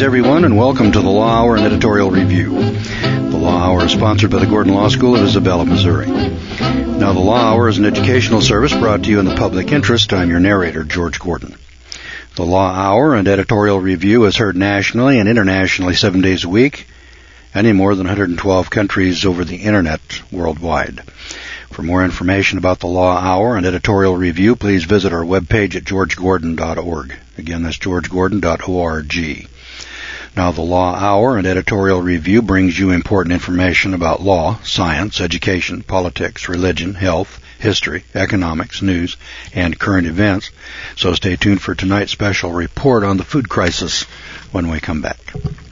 Greetings, everyone, and welcome to the Law Hour and Editorial Review. The Law Hour is sponsored by the Gordon Law School of Isabella, Missouri. Now, the Law Hour is an educational service brought to you in the public interest. I'm your narrator, George Gordon. The Law Hour and Editorial Review is heard nationally and internationally 7 days a week, and in more than 112 countries over the Internet worldwide. For more information about the Law Hour and Editorial Review, please visit our webpage at georgegordon.org. Again, that's georgegordon.org. Now, the Law Hour and Editorial Review brings you important information about law, science, education, politics, religion, health, history, economics, news, and current events. So stay tuned for tonight's special report on the food crisis when we come back.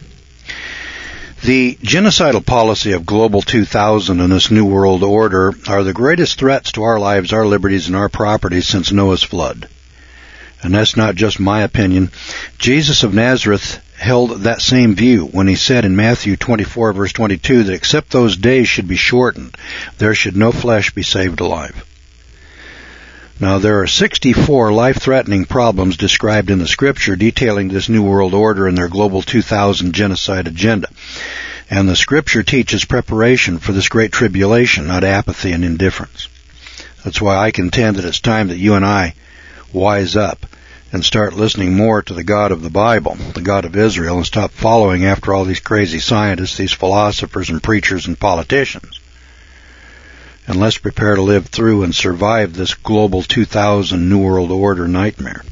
The genocidal policy of Global 2000 and this New World Order are the greatest threats to our lives, our liberties, and our property since Noah's flood. And that's not just my opinion. Jesus of Nazareth held that same view when he said in Matthew 24, verse 22, that except those days should be shortened, there should no flesh be saved alive. Now, there are 64 life-threatening problems described in the Scripture detailing this New World Order and their Global 2000 genocide agenda. And the Scripture teaches preparation for this great tribulation, not apathy and indifference. That's why I contend that it's time that you and I wise up and start listening more to the God of the Bible, the God of Israel, and stop following after all these crazy scientists, these philosophers and preachers and politicians. And let's prepare to live through and survive this Global 2000 New World Order nightmare.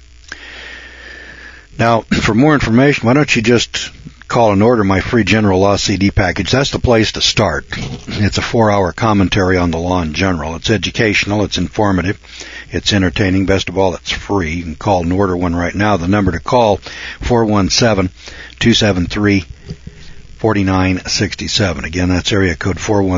Now, for more information, why don't you just call and order my free General Law CD package? That's the place to start. It's a 4-hour commentary on the law in general. It's educational, it's informative, it's entertaining. Best of all, it's free. You can call and order one right now. The number to call, 417-273-4967. Again, that's area code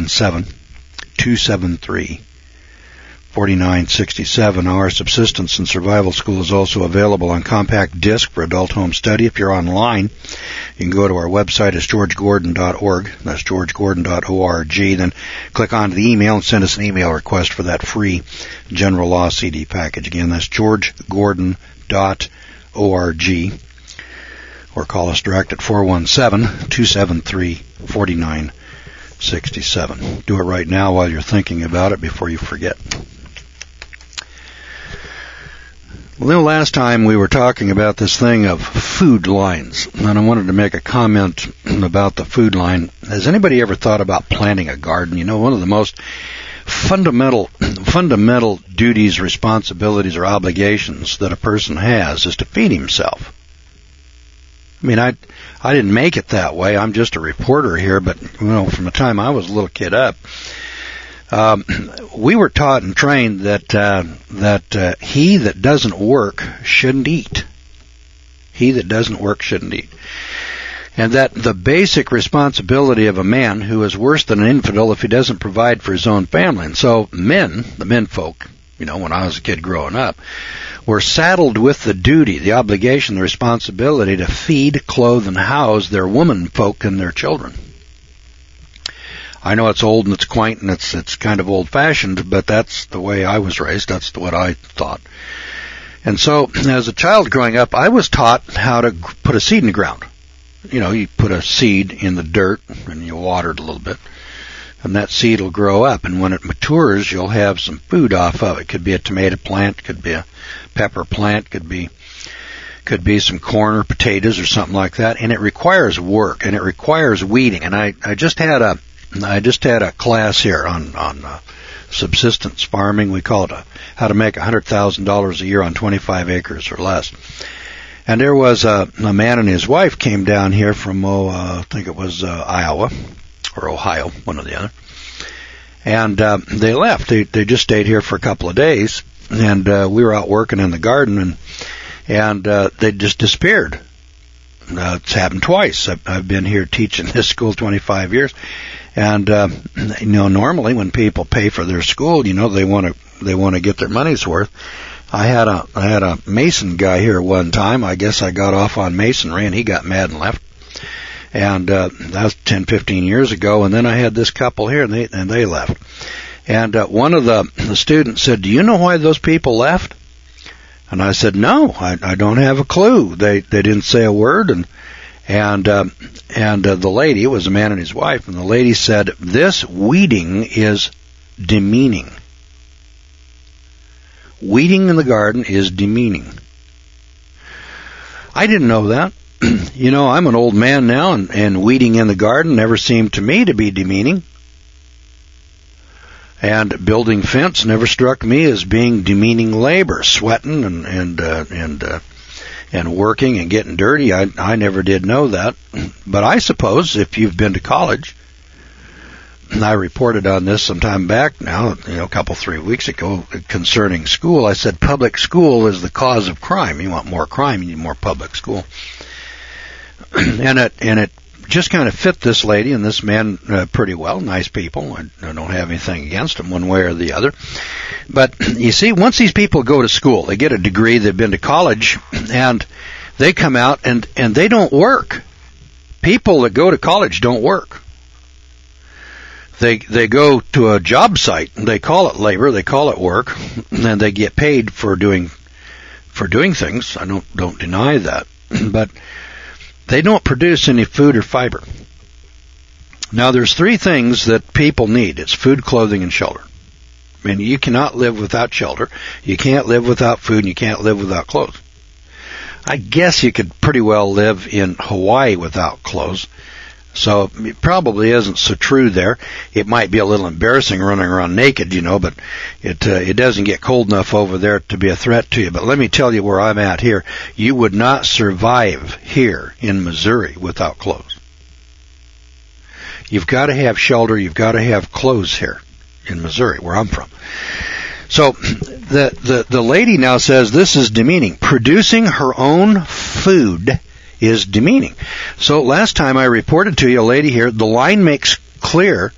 417-273-4967. Our Subsistence and Survival School is also available on compact disc for adult home study. If you're online, you can go to our website. It's georgegordon.org. That's georgegordon.org. Then click on the email and send us an email request for that free General Law CD package. Again, that's georgegordon.org. Or call us direct at 417-273-4967. Do it right now while you're thinking about it before you forget. Well, last time we were talking about this thing of food lines, and I wanted to make a comment about the food line. Has anybody ever thought about planting a garden? You know, one of the most fundamental duties, responsibilities, or obligations that a person has is to feed himself. I mean, I didn't make it that way. I'm just a reporter here, but, you know, from the time I was a little kid up, we were taught and trained that he that doesn't work shouldn't eat. He that doesn't work shouldn't eat. And that the basic responsibility of a man who is worse than an infidel if he doesn't provide for his own family. And so the men folk, you know, when I was a kid growing up, were saddled with the duty, the obligation, the responsibility to feed, clothe, and house their woman folk and their children. I know it's old and it's quaint and it's kind of old-fashioned, but that's the way I was raised. That's what I thought. And so, as a child growing up, I was taught how to put a seed in the ground. You know, you put a seed in the dirt and you water it a little bit, and that seed will grow up. And when it matures, you'll have some food off of it. Could be a tomato plant, could be a pepper plant, could be some corn or potatoes or something like that. And it requires work and it requires weeding. And I just had a class here on subsistence farming. We call it how to make $100,000 a year on 25 acres or less. And there was a man and his wife came down here from, I think it was Iowa or Ohio, one or the other. And they left. They just stayed here for a couple of days. And we were out working in the garden, and they just disappeared. It's happened twice. I've been here teaching this school 25 years. And, you know, normally when people pay for their school, you know, they want to get their money's worth. I had a mason guy here one time. I guess I got off on masonry and he got mad and left. And, that was 10, 15 years ago. And then I had this couple here and they left. And, one of the students said, "Do you know why those people left?" And I said, "No, I don't have a clue. They didn't say a word." And the lady, it was a man and his wife, and the lady said, this weeding is demeaning. Weeding in the garden is demeaning. I didn't know that. I'm an old man now, and weeding in the garden never seemed to me to be demeaning. And building fence never struck me as being demeaning labor, sweating and working and getting dirty. I never did know that. But I suppose if you've been to college, and I reported on this some time back now, a couple, 3 weeks ago, concerning school. I said public school is the cause of crime. You want more crime, you need more public school. And it just kind of fit this lady and this man pretty well. Nice people. I don't have anything against them one way or the other. But you see, once these people go to school, they get a degree, they've been to college, and they come out and they don't work. People that go to college don't work. They go to a job site, and they call it labor, they call it work, and they get paid for doing things. I don't deny that. But they don't produce any food or fiber. Now, there's 3 things that people need. It's food, clothing, and shelter. I mean, you cannot live without shelter. You can't live without food, and you can't live without clothes. I guess you could pretty well live in Hawaii without clothes. So it probably isn't so true there. It might be a little embarrassing running around naked, but it doesn't get cold enough over there to be a threat to you. But let me tell you where I'm at here. You would not survive here in Missouri without clothes. You've got to have shelter. You've got to have clothes here in Missouri, where I'm from. So the lady now says this is demeaning. Producing her own food is demeaning. So last time I reported to you, a lady here, the line makes clear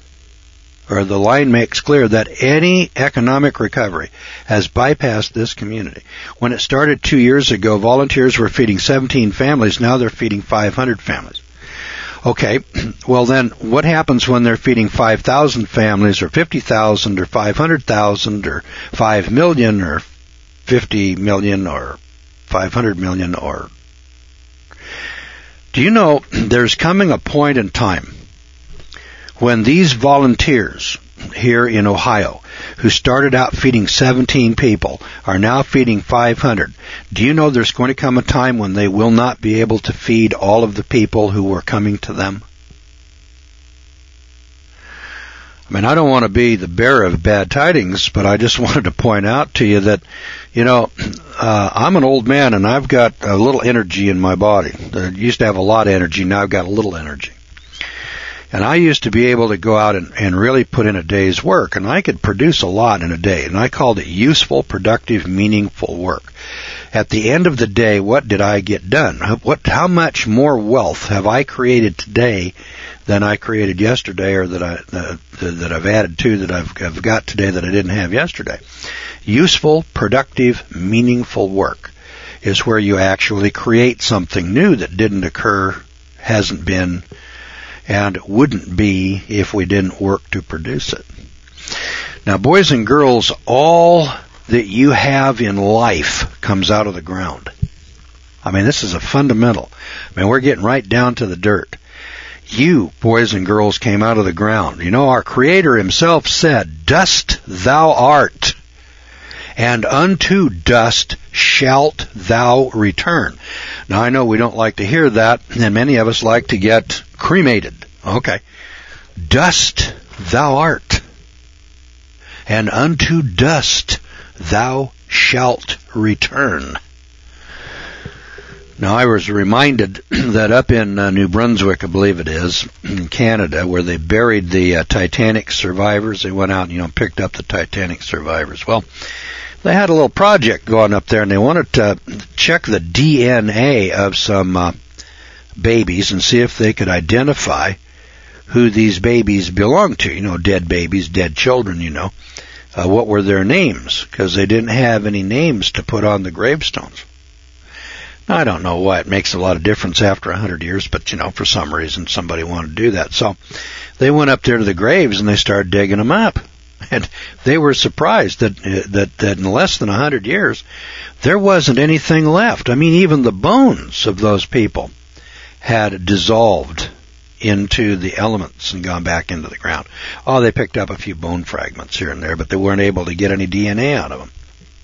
that any economic recovery has bypassed this community. When it started 2 years ago, volunteers were feeding 17 families. Now they're feeding 500 families. Okay, well then, what happens when they're feeding 5,000 families, or 50,000, or 500,000, or 5 million, or 50 million, or 500 million, or... Do you know there's coming a point in time when these volunteers here in Ohio, who started out feeding 17 people, are now feeding 500. Do you know there's going to come a time when they will not be able to feed all of the people who were coming to them? I mean, I don't want to be the bearer of bad tidings, but I just wanted to point out to you that, I'm an old man and I've got a little energy in my body. I used to have a lot of energy, now I've got a little energy. And I used to be able to go out and really put in a day's work, and I could produce a lot in a day, and I called it useful, productive, meaningful work. At the end of the day, what did I get done? How much more wealth have I created today than I created yesterday, or that I've added to that I've got today that I didn't have yesterday? Useful, productive, meaningful work is where you actually create something new that didn't occur, hasn't been, and wouldn't be if we didn't work to produce it. Now, boys and girls, all that you have in life comes out of the ground. I mean, this is a fundamental. I mean, we're getting right down to the dirt. You, boys and girls, came out of the ground. Our Creator Himself said, "Dust thou art, and unto dust shalt thou return." Now, I know we don't like to hear that, and many of us like to get cremated. Okay. Dust thou art, and unto dust thou shalt return. Now, I was reminded that up in New Brunswick, I believe it is, in Canada, where they buried the Titanic survivors, they went out and, picked up the Titanic survivors. Well, they had a little project going up there, and they wanted to check the DNA of some babies and see if they could identify who these babies belonged to. Dead babies, dead children, what were their names? Because they didn't have any names to put on the gravestones. Now, I don't know why it makes a lot of difference after 100 years, but, for some reason somebody wanted to do that. So they went up there to the graves and they started digging them up. And they were surprised that in less than 100 years, there wasn't anything left. I mean, even the bones of those people had dissolved into the elements and gone back into the ground. Oh, they picked up a few bone fragments here and there, but they weren't able to get any DNA out of them.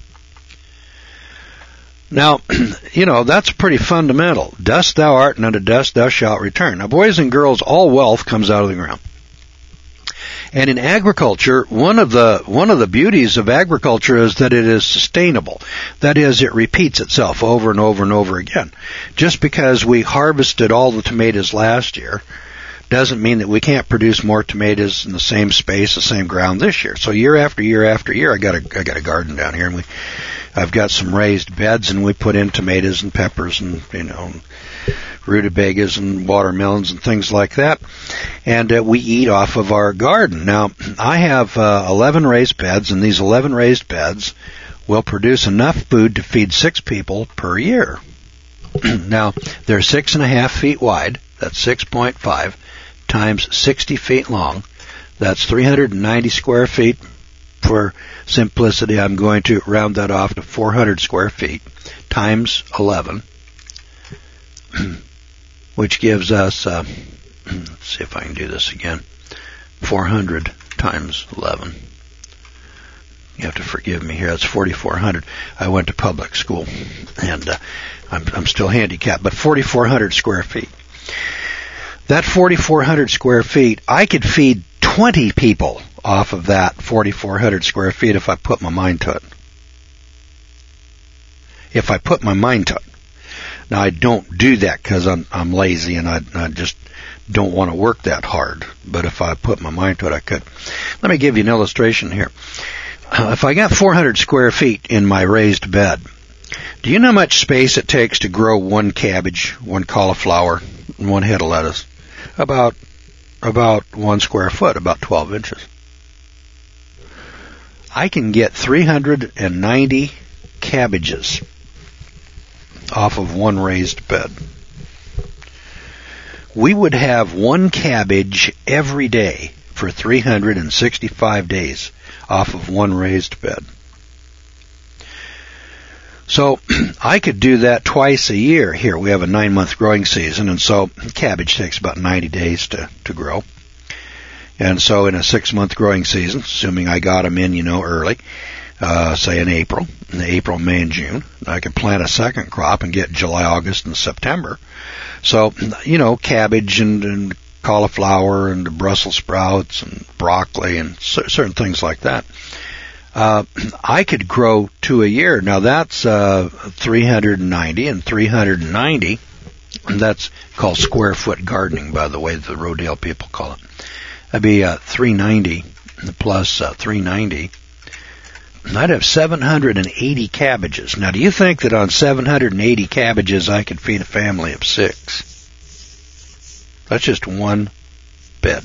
Now, that's pretty fundamental. Dust thou art, and unto dust thou shalt return. Now, boys and girls, all wealth comes out of the ground. And in agriculture, one of the beauties of agriculture is that it is sustainable. That is, it repeats itself over and over and over again. Just because we harvested all the tomatoes last year doesn't mean that we can't produce more tomatoes in the same space, the same ground this year. So year after year after year, I got a garden down here, and I've got some raised beds, and we put in tomatoes and peppers and rutabagas and watermelons and things like that, and we eat off of our garden. Now, I have 11 raised beds, and these 11 raised beds will produce enough food to feed 6 people per year. Now, they're 6.5 feet wide. That's 6.5 times 60 feet long. That's 390 square feet. For simplicity, I'm going to round that off to 400 square feet times 11, which gives us, let's see if I can do this again, 400 times 11. You have to forgive me here. That's 4,400. I went to public school, and I'm still handicapped, but 4,400 square feet. That 4,400 square feet, I could feed 20 people off of that 4,400 square feet if I put my mind to it. If I put my mind to it. Now, I don't do that because I'm lazy and I just don't want to work that hard. But if I put my mind to it, I could. Let me give you an illustration here. If I got 400 square feet in my raised bed, do you know how much space it takes to grow one cabbage, one cauliflower, and one head of lettuce? About 1 square foot, about 12 inches. I can get 390 cabbages off of one raised bed. We would have one cabbage every day for 365 days off of one raised bed. So I could do that twice a year. Here we have a 9-month growing season, and so cabbage takes about 90 days to grow. And so in a 6-month growing season, assuming I got them in, early, say in April, May, and June, I could plant a second crop and get July, August, and September. So, cabbage and cauliflower and Brussels sprouts and broccoli and certain things like that. I could grow 2 a year. Now that's 390 and 390. And that's called square foot gardening, by the way, the Rodale people call it. That'd be 390 plus 390. I'd have 780 cabbages. Now, do you think that on 780 cabbages I could feed a family of 6? That's just one bed.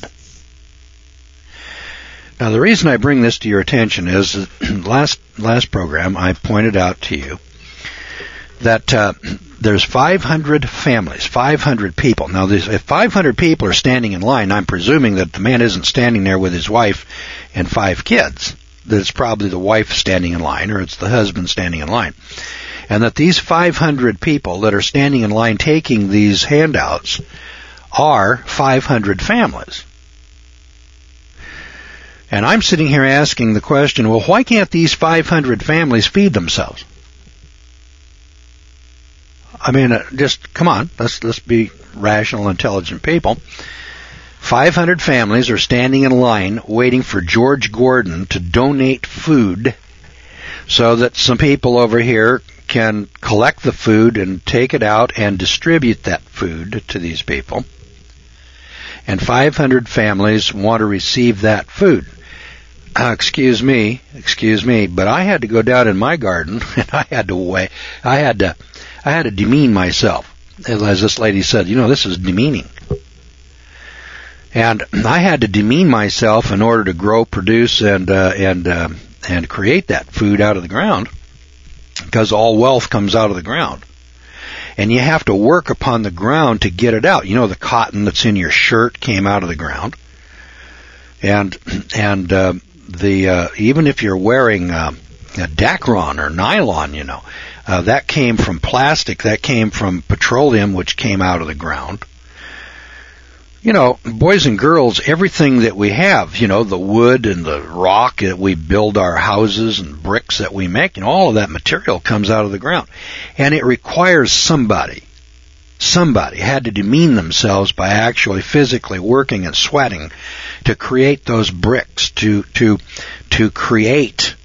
Now, the reason I bring this to your attention is that last program I pointed out to you that there's 500 families, 500 people. Now, if 500 people are standing in line, I'm presuming that the man isn't standing there with his wife and 5 kids. That it's probably the wife standing in line, or it's the husband standing in line. And that these 500 people that are standing in line taking these handouts are 500 families. And I'm sitting here asking the question, well, why can't these 500 families feed themselves? I mean, just come on, let's be rational, intelligent people. 500 families are standing in line waiting for George Gordon to donate food so that some people over here can collect the food and take it out and distribute that food to these people. And 500 families want to receive that food. Excuse me, but I had to go down in my garden and I had to demean myself. As this lady said, this is demeaning. And I had to demean myself in order to grow, produce, and create that food out of the ground, because all wealth comes out of the ground. And you have to work upon the ground to get it out. The cotton that's in your shirt came out of the ground. And even if you're wearing Dacron or nylon, that came from plastic, that came from petroleum, which came out of the ground. Boys and girls, everything that we have, the wood and the rock that we build our houses and bricks that we make, all of that material comes out of the ground. And it requires somebody had to demean themselves by actually physically working and sweating to create those bricks, to create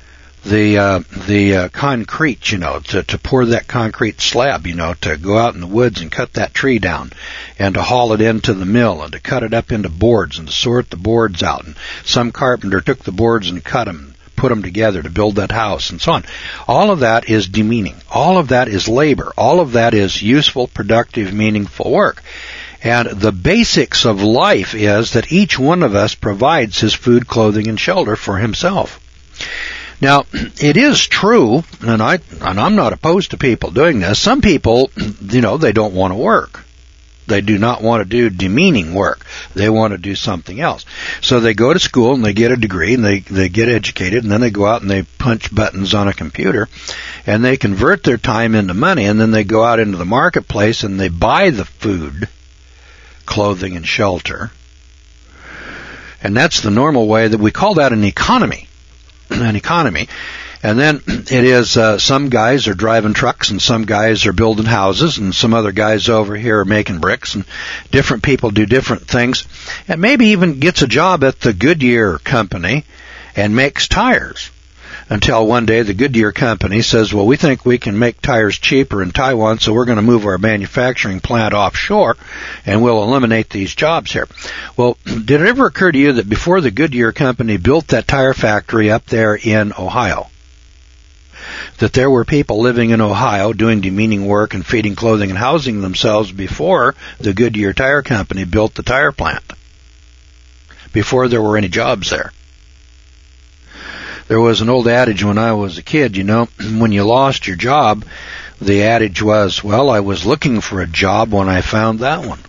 the concrete, to pour that concrete slab, to go out in the woods and cut that tree down and to haul it into the mill and to cut it up into boards and to sort the boards out. And some carpenter took the boards and cut them, put them together to build that house and so on. All of that is demeaning. All of that is labor. All of that is useful, productive, meaningful work. And the basics of life is that each one of us provides his food, clothing, and shelter for himself. Now, it is true, and I'm not opposed to people doing this. Some people, they don't want to work. They do not want to do demeaning work. They want to do something else. So they go to school and they get a degree and they get educated, and then they go out and they punch buttons on a computer and they convert their time into money, and then they go out into the marketplace and they buy the food, clothing, and shelter. And that's the normal way that we call that an economy. And then it is some guys are driving trucks and some guys are building houses and some other guys over here are making bricks, and different people do different things, and maybe even gets a job at the Goodyear company and makes tires. Until one day the Goodyear company says, well, we think we can make tires cheaper in Taiwan, so we're going to move our manufacturing plant offshore and we'll eliminate these jobs here. Well, did it ever occur to you that before the Goodyear company built that tire factory up there in Ohio, that there were people living in Ohio doing demeaning work and feeding, clothing, and housing themselves before the Goodyear Tire Company built the tire plant, before there were any jobs there? There was an old adage when I was a kid, when you lost your job, the adage was, well, I was looking for a job when I found that one.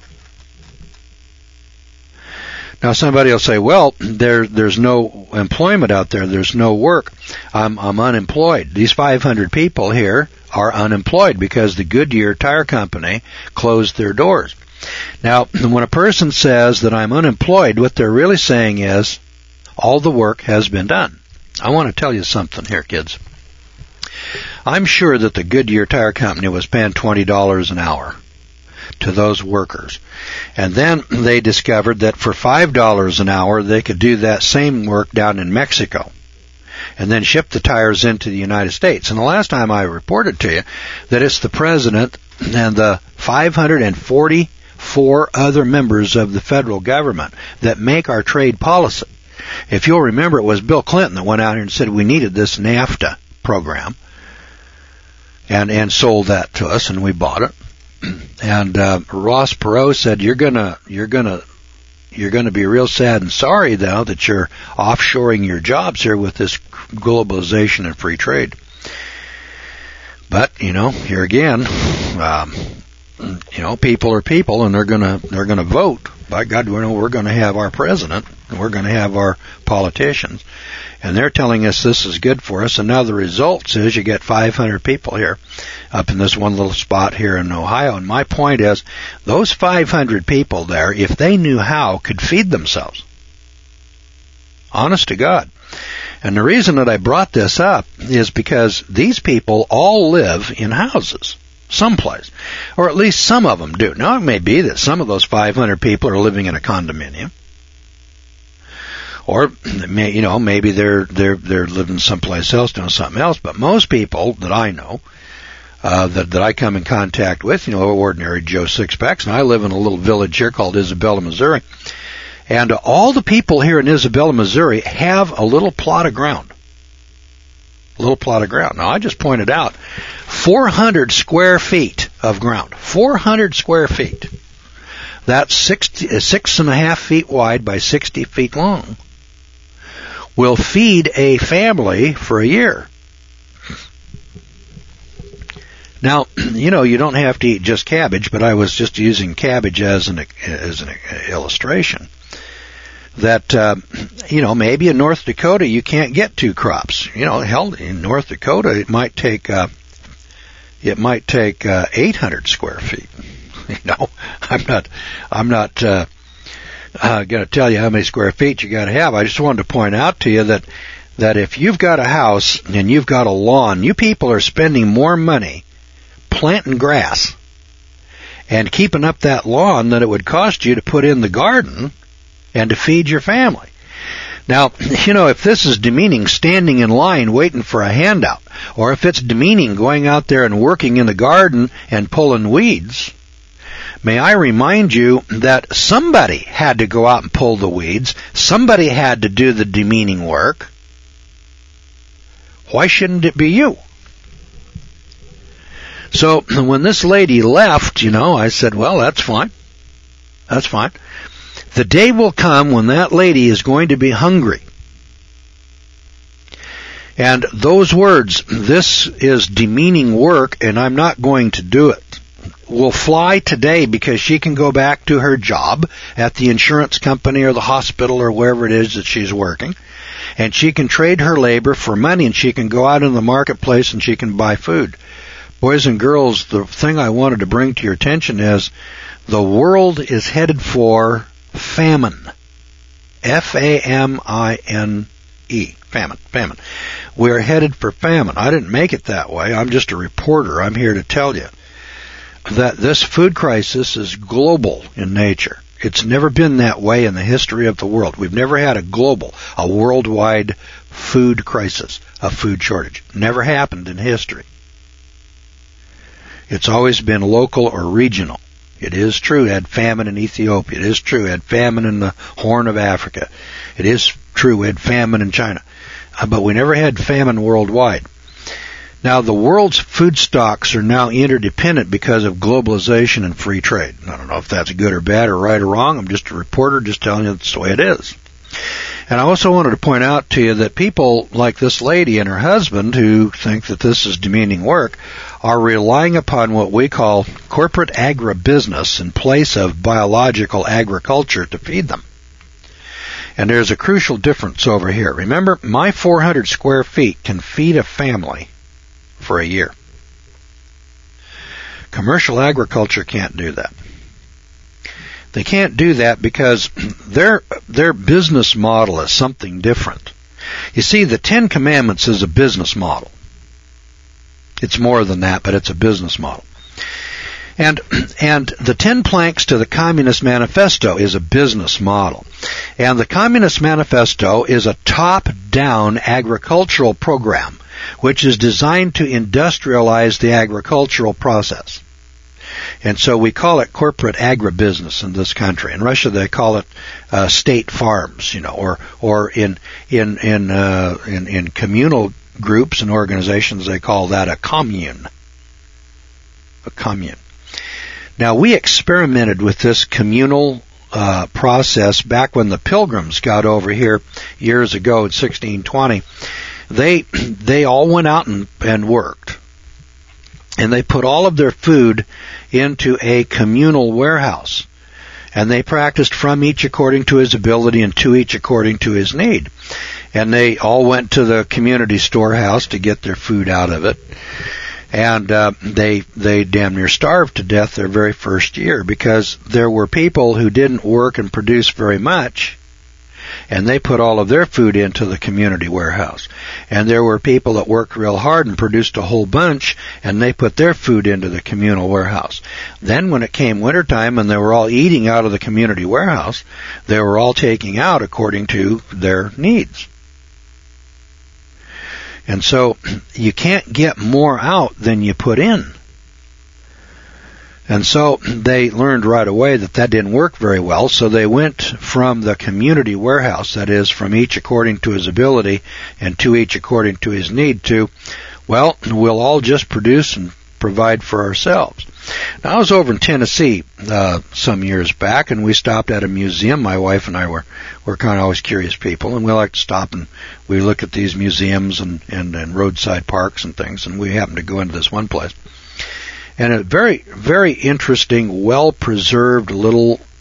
Now somebody will say, well, there's no employment out there, there's no work, I'm unemployed. These 500 people here are unemployed because the Goodyear Tire Company closed their doors. Now, when a person says that I'm unemployed, what they're really saying is, all the work has been done. I want to tell you something here, kids. I'm sure that the Goodyear Tire Company was paying $20 an hour to those workers. And then they discovered that for $5 an hour, they could do that same work down in Mexico and then ship the tires into the United States. And the last time I reported to you that it's the president and the 544 other members of the federal government that make our trade policy. If you'll remember, it was Bill Clinton that went out here and said we needed this NAFTA program and sold that to us, and we bought it. And Ross Perot said, you're gonna be real sad and sorry now that you're offshoring your jobs here with this globalization and free trade. But here again, people are people, and they're gonna vote. By God, we're going to have our president, and we're going to have our politicians, and they're telling us this is good for us. And now the results is you get 500 people here up in this one little spot here in Ohio. And my point is, those 500 people there, if they knew how, could feed themselves. Honest to God. And the reason that I brought this up is because these people all live in houses. Someplace, or at least some of them do. Now, it may be that some of those 500 people are living in a condominium, or maybe they're living someplace else doing something else. But most people that I know, that I come in contact with, ordinary Joe Sixpacks, and I live in a little village here called Isabella, Missouri, and all the people here in Isabella, Missouri, have a little plot of ground. Now, I just pointed out 400 square feet of ground. 400 square feet. That's 6.5 feet wide by 60 feet long. Will feed a family for a year. Now, you don't have to eat just cabbage, but I was just using cabbage as an illustration. maybe in North Dakota you can't get 2 crops. Hell, in North Dakota it might take 800 square feet. I'm not going to tell you how many square feet you got to have. I just wanted to point out to you that if you've got a house and you've got a lawn, you people are spending more money planting grass and keeping up that lawn than it would cost you to put in the garden and to feed your family. Now, if this is demeaning standing in line waiting for a handout, or if it's demeaning going out there and working in the garden and pulling weeds, may I remind you that somebody had to go out and pull the weeds. Somebody had to do the demeaning work. Why shouldn't it be you? So when this lady left, I said, well, that's fine. That's fine. The day will come when that lady is going to be hungry. And those words, this is demeaning work and I'm not going to do it, will fly today because she can go back to her job at the insurance company or the hospital or wherever it is that she's working. And she can trade her labor for money and she can go out in the marketplace and she can buy food. Boys and girls, the thing I wanted to bring to your attention is the world is headed for famine. F-A-M-I-N-E. Famine. We're headed for famine. I didn't make it that way. I'm just a reporter. I'm here to tell you that this food crisis is global in nature. It's never been that way in the history of the world. We've never had a worldwide food crisis, a food shortage. Never happened in history. It's always been local or regional. It is true, we had famine in Ethiopia. It is true, we had famine in the Horn of Africa. It is true, we had famine in China. But we never had famine worldwide. Now, the world's food stocks are now interdependent because of globalization and free trade. I don't know if that's good or bad or right or wrong. I'm just a reporter just telling you that's the way it is. And I also wanted to point out to you that people like this lady and her husband who think that this is demeaning work are relying upon what we call corporate agribusiness in place of biological agriculture to feed them. And there's a crucial difference over here. Remember, my 400 square feet can feed a family for a year. Commercial agriculture can't do that. They can't do that because their business model is something different. You see, the 10 Commandments is a business model. It's more than that, but it's a business model. And the 10 planks to the Communist Manifesto is a business model. And the Communist Manifesto is a top-down agricultural program which is designed to industrialize the agricultural process. And so we call it corporate agribusiness in this country. In Russia, they call it state farms, or in communal groups and organizations, they call that a commune. A commune. Now, we experimented with this communal process back when the Pilgrims got over here years ago in 1620. They all went out and worked. And they put all of their food into a communal warehouse. And they practiced from each according to his ability and to each according to his need. And they all went to the community storehouse to get their food out of it. And they damn near starved to death their very first year because there were people who didn't work and produce very much. And they put all of their food into the community warehouse. And there were people that worked real hard and produced a whole bunch, and they put their food into the communal warehouse. Then when it came wintertime and they were all eating out of the community warehouse, they were all taking out according to their needs. And so you can't get more out than you put in. And so they learned right away that didn't work very well, so they went from the community warehouse, that is, from each according to his ability and to each according to his need, to, well, we'll all just produce and provide for ourselves. Now, I was over in Tennessee some years back, and we stopped at a museum. My wife and I were kind of always curious people, and we like to stop and we look at these museums and roadside parks and things, and we happened to go into this one place. And a very, very interesting, well-preserved little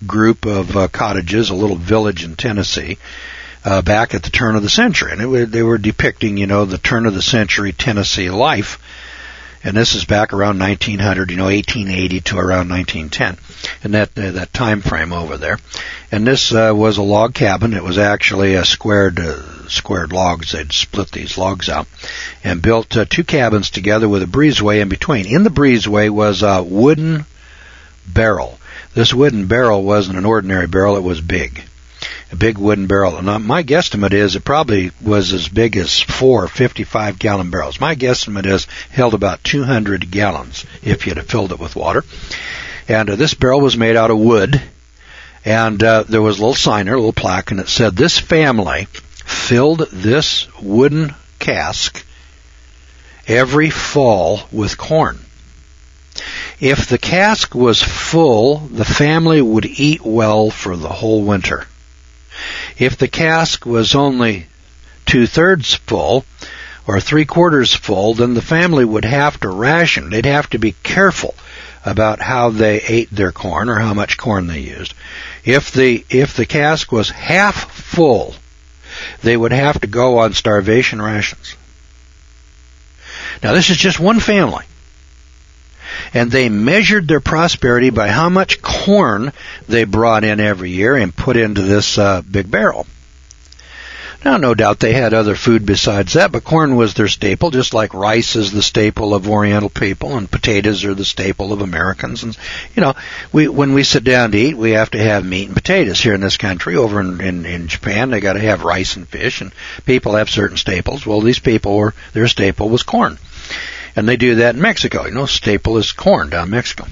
group of cottages, a little village in Tennessee, back at the turn of the century. And they were depicting, the turn of the century Tennessee life. And this is back around 1900, 1880 to around 1910, and that time frame over there. And this was a log cabin. It was actually a squared logs. They'd split these logs out and built two cabins together with a breezeway in between. In the breezeway was a wooden barrel. This wooden barrel wasn't an ordinary barrel. It was big. A big wooden barrel. And my guesstimate is it probably was as big as 4 55-gallon barrels. My guesstimate is held about 200 gallons if you'd have filled it with water. And this barrel was made out of wood. And there was a little sign there, a little plaque, and it said, "This family filled this wooden cask every fall with corn. If the cask was full, the family would eat well for the whole winter. If the cask was only 2/3 full or 3/4 full, then the family would have to ration. They'd have to be careful about how they ate their corn or how much corn they used. If the cask was half full, they would have to go on starvation rations." Now this is just one family. And they measured their prosperity by how much corn they brought in every year and put into this big barrel. Now, no doubt they had other food besides that, but corn was their staple, just like rice is the staple of Oriental people, and potatoes are the staple of Americans. And when we sit down to eat, we have to have meat and potatoes here in this country. Over in Japan, they got to have rice and fish, and people have certain staples. Well, these people their staple was corn. And they do that in Mexico. Staple is corn down in Mexico.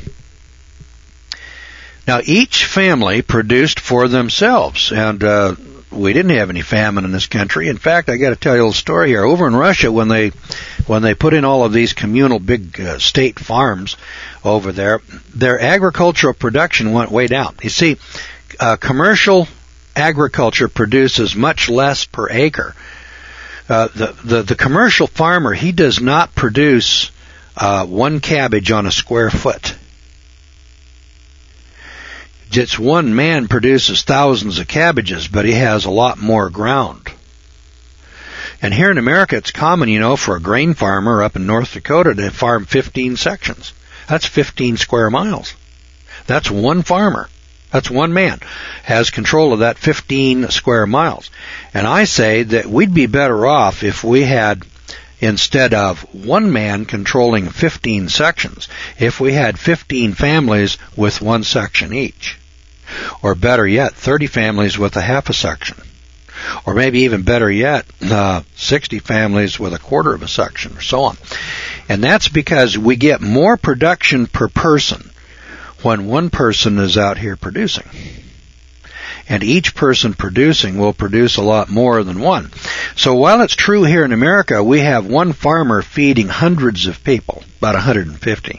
Now, each family produced for themselves, and we didn't have any famine in this country. In fact, I got to tell you a little story here. Over in Russia, when they put in all of these communal big state farms over there, their agricultural production went way down. You see, commercial agriculture produces much less per acre. The commercial farmer, he does not produce one cabbage on a square foot. Just one man produces thousands of cabbages, but he has a lot more ground. And here in America, it's common, for a grain farmer up in North Dakota to farm 15 sections. That's 15 square miles. That's one farmer. That's one man has control of that 15 square miles. And I say that we'd be better off if we had, instead of one man controlling 15 sections, if we had 15 families with one section each. Or better yet, 30 families with a half a section. Or maybe even better yet, 60 families with a quarter of a section, or so on. And that's because we get more production per person when one person is out here producing. And each person producing will produce a lot more than one. So while it's true here in America, we have one farmer feeding hundreds of people, about 150.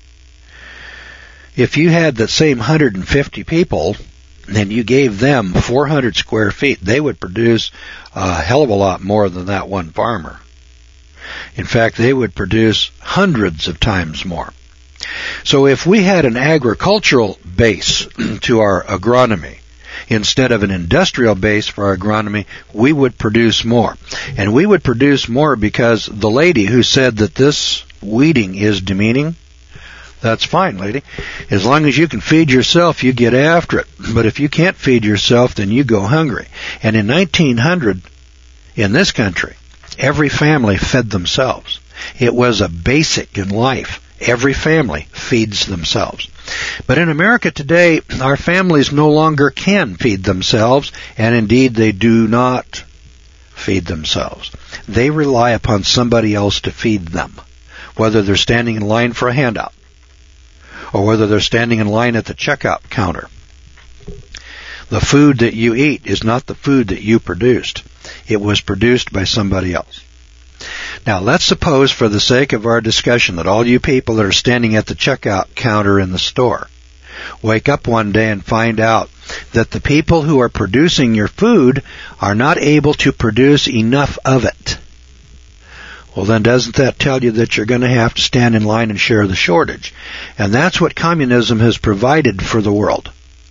If you had that same 150 people, and you gave them 400 square feet, they would produce a hell of a lot more than that one farmer. In fact, they would produce hundreds of times more. So if we had an agricultural base to our agronomy, instead of an industrial base for our agronomy, we would produce more. And we would produce more because the lady who said that this weeding is demeaning, that's fine, lady. As long as you can feed yourself, you get after it. But if you can't feed yourself, then you go hungry. And in 1900, in this country, every family fed themselves. It was a basic in life. Every family feeds themselves. But in America today, our families no longer can feed themselves, and indeed they do not feed themselves. They rely upon somebody else to feed them, whether they're standing in line for a handout, or whether they're standing in line at the checkout counter. The food that you eat is not the food that you produced. It was produced by somebody else. Now, let's suppose, for the sake of our discussion, that all you people that are standing at the checkout counter in the store wake up one day and find out that the people who are producing your food are not able to produce enough of it. Well, then doesn't that tell you that you're going to have to stand in line and share the shortage? And that's what communism has provided for the world.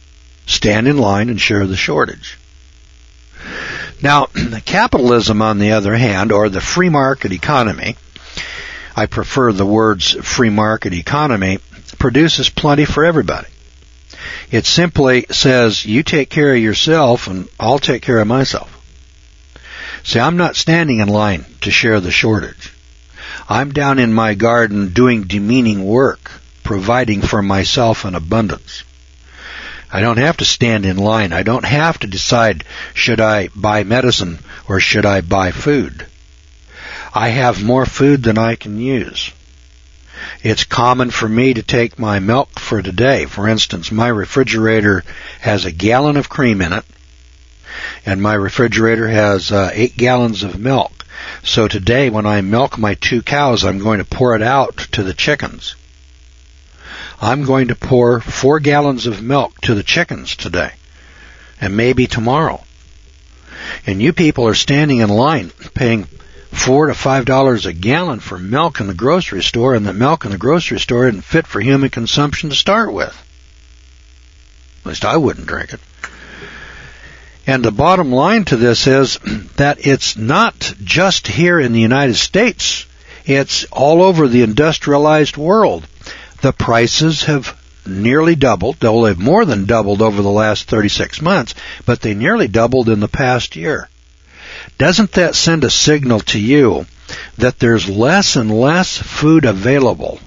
stand in line and share the shortage. Now, capitalism, on the other hand, or the free market economy, I prefer the words free market economy, produces plenty for everybody. It simply says, you take care of yourself and I'll take care of myself. See, I'm not standing in line to share the shortage. I'm down in my garden doing demeaning work, providing for myself in abundance. I don't have to stand in line. I don't have to decide, should I buy medicine or should I buy food? I have more food than I can use. It's common for me to take my milk for today. For instance, my refrigerator has a gallon of cream in it, and my refrigerator has 8 gallons of milk. So today, when I milk my 2 cows, I'm going to pour it out to the chickens. I'm going to pour 4 gallons of milk to the chickens today, and maybe tomorrow. And you people are standing in line paying $4 to $5 a gallon for milk in the grocery store, and the milk in the grocery store isn't fit for human consumption to start with. At least I wouldn't drink it. And the bottom line to this is that it's not just here in the United States. It's all over the industrialized world. The prices have nearly doubled. They've more than doubled over the last 36 months, but they nearly doubled in the past year. Doesn't that send a signal to you that there's less and less food available?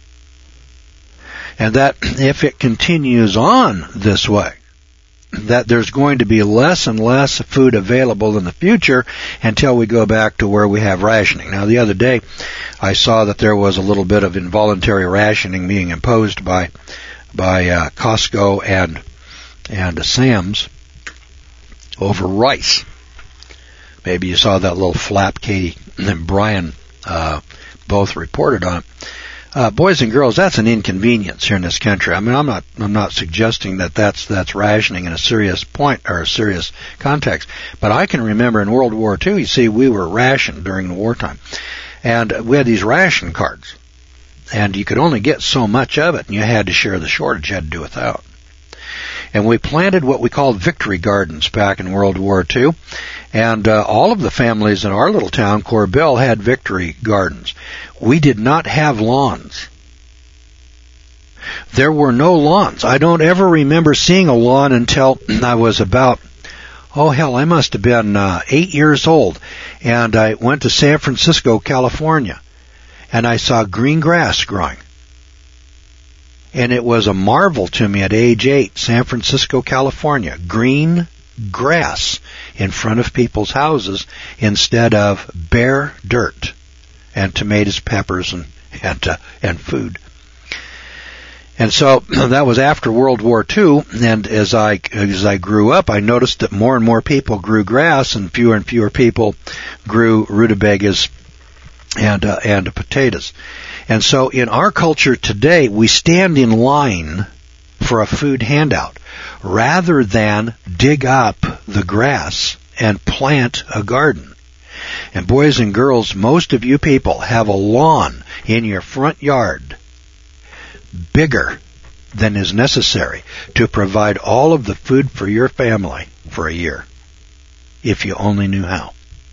And that if it continues on this way, that there's going to be less and less food available in the future until we go back to where we have rationing. Now, the other day, I saw that there was a little bit of involuntary rationing being imposed by Costco and Sam's over rice. Maybe you saw that little flap Katie and Brian both reported on. Boys and girls, that's an inconvenience here in this country. I mean, I'm not suggesting that that's rationing in a serious point or a serious context. But I can remember in World War II, you see, we were rationed during the wartime, and we had these ration cards, and you could only get so much of it, and you had to share the shortage. You had to do without. And we planted what we called victory gardens back in World War II. And all of the families in our little town, Corbell, had victory gardens. We did not have lawns. There were no lawns. I don't ever remember seeing a lawn until I was about, I must have been 8 years old. And I went to San Francisco, California, and I saw green grass growing. And it was a marvel to me at age 8, San Francisco, California, green grass in front of people's houses instead of bare dirt and tomatoes, peppers, and food. And so that was after World War II, and as I grew up, I noticed that more and more people grew grass and fewer people grew rutabagas and potatoes. And so in our culture today, we stand in line for a food handout rather than dig up the grass and plant a garden. And boys and girls, most of you people have a lawn in your front yard bigger than is necessary to provide all of the food for your family for a year, if you only knew how.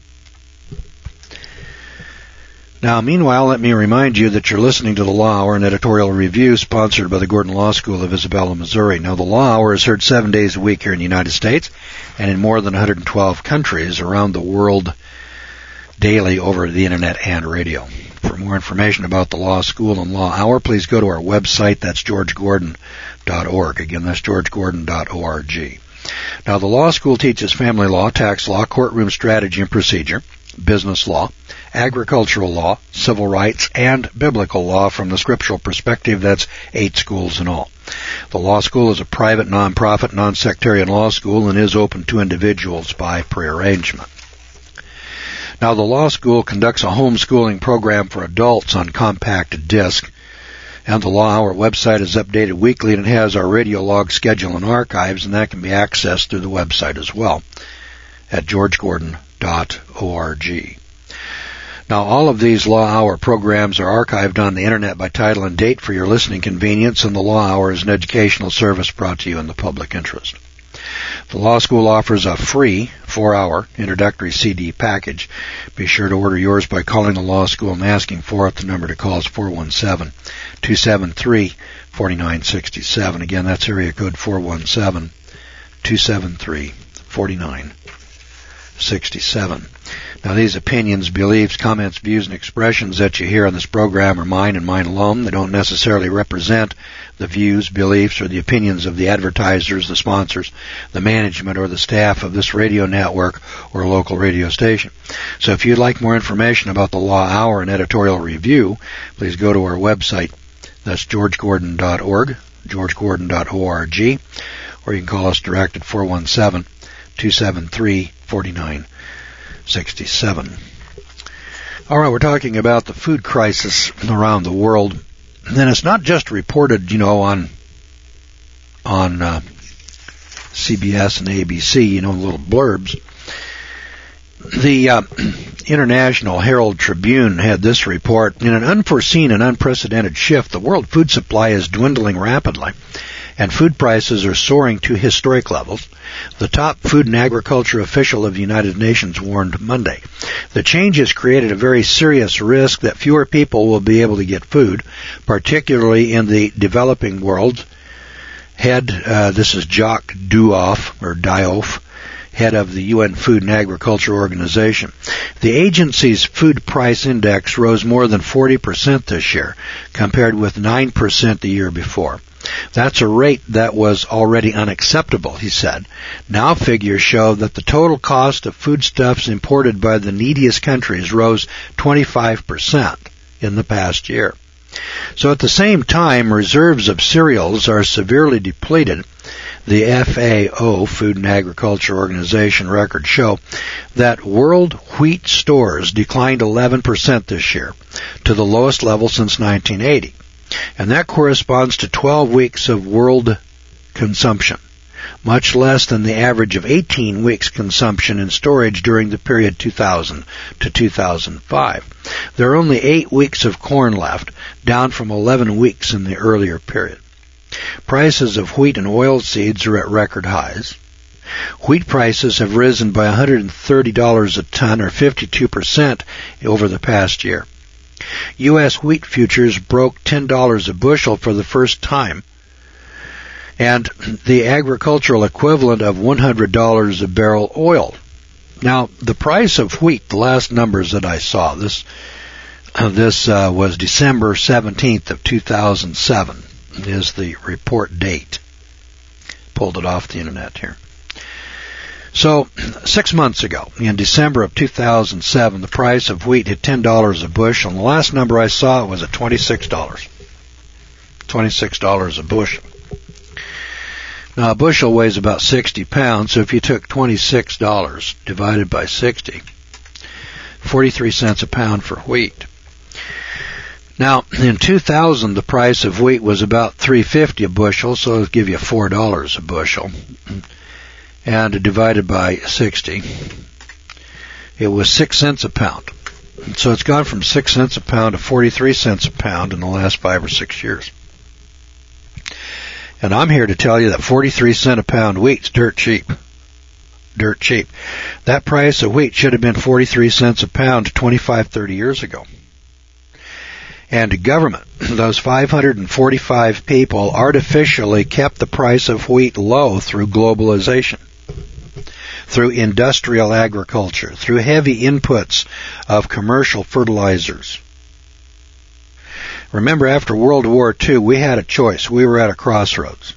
Now, meanwhile, let me remind you that you're listening to the Law Hour, an editorial review sponsored by the Gordon Law School of Isabella, Missouri. Now, the Law Hour is heard 7 days a week here in the United States and in more than 112 countries around the world daily over the Internet and radio. For more information about the Law School and Law Hour, please go to our website. That's georgegordon.org. Again, that's georgegordon.org. Now, the Law School teaches family law, tax law, courtroom strategy and procedure, business law, agricultural law, civil rights, and biblical law from the scriptural perspective. That's 8 schools in all. The law school is a private, non-profit, non-sectarian law school and is open to individuals by prearrangement. Now, the law school conducts a homeschooling program for adults on compact disc, and the Law Hour website is updated weekly, and it has our radio log schedule and archives, and that can be accessed through the website as well at georgegordon.org. Now, all of these Law Hour programs are archived on the Internet by title and date for your listening convenience, and the Law Hour is an educational service brought to you in the public interest. The law school offers a free 4-hour introductory CD package. Be sure to order yours by calling the law school and asking for it. The number to call is 417-273-4967. Again, that's area code 417-273-4967. Now, these opinions, beliefs, comments, views, and expressions that you hear on this program are mine and mine alone. They don't necessarily represent the views, beliefs, or the opinions of the advertisers, the sponsors, the management, or the staff of this radio network or local radio station. So if you'd like more information about the Law Hour and editorial review, please go to our website. That's georgegordon.org, georgegordon.org, or you can call us direct at 417-273-4967. All right, we're talking about the food crisis around the world, and it's not just reported, on CBS and ABC, little blurbs. The International Herald Tribune had this report: in an unforeseen and unprecedented shift, the world food supply is dwindling rapidly, and food prices are soaring to historic levels. The top food and agriculture official of the United Nations warned Monday. The change has created a very serious risk that fewer people will be able to get food, particularly in the developing world. This is Jacques Diouf, head of the UN Food and Agriculture Organization. The agency's food price index rose more than 40% this year, compared with 9% the year before. That's a rate that was already unacceptable, he said. Now figures show that the total cost of foodstuffs imported by the neediest countries rose 25% in the past year. So at the same time, reserves of cereals are severely depleted. The FAO, Food and Agriculture Organization, records show that world wheat stores declined 11% this year, to the lowest level since 1980. And that corresponds to 12 weeks of world consumption, much less than the average of 18 weeks consumption in storage during the period 2000 to 2005. There are only 8 weeks of corn left, down from 11 weeks in the earlier period. Prices of wheat and oilseeds are at record highs. Wheat prices have risen by $130 a ton, or 52%, over the past year. U.S. wheat futures broke $10 a bushel for the first time, and the agricultural equivalent of $100 a barrel oil. Now, the price of wheat, the last numbers that I saw, this was December 17th of 2007, is the report date. Pulled it off the internet here. So, 6 months ago, in December of 2007, the price of wheat hit $10 a bushel, and the last number I saw was at $26. $26 a bushel. Now, a bushel weighs about 60 pounds, so if you took $26 divided by 60, 43 cents a pound for wheat. Now, in 2000, the price of wheat was about $3.50 a bushel, so it'll give you $4 a bushel. And divided by 60, it was 6 cents a pound. So it's gone from 6 cents a pound to 43 cents a pound in the last 5 or 6 years. And I'm here to tell you that 43 cent a pound wheat's dirt cheap. Dirt cheap. That price of wheat should have been 43 cents a pound 25, 30 years ago. And government, those 545 people, artificially kept the price of wheat low through globalization, through industrial agriculture, through heavy inputs of commercial fertilizers. Remember, after World War II, we had a choice. We were at a crossroads.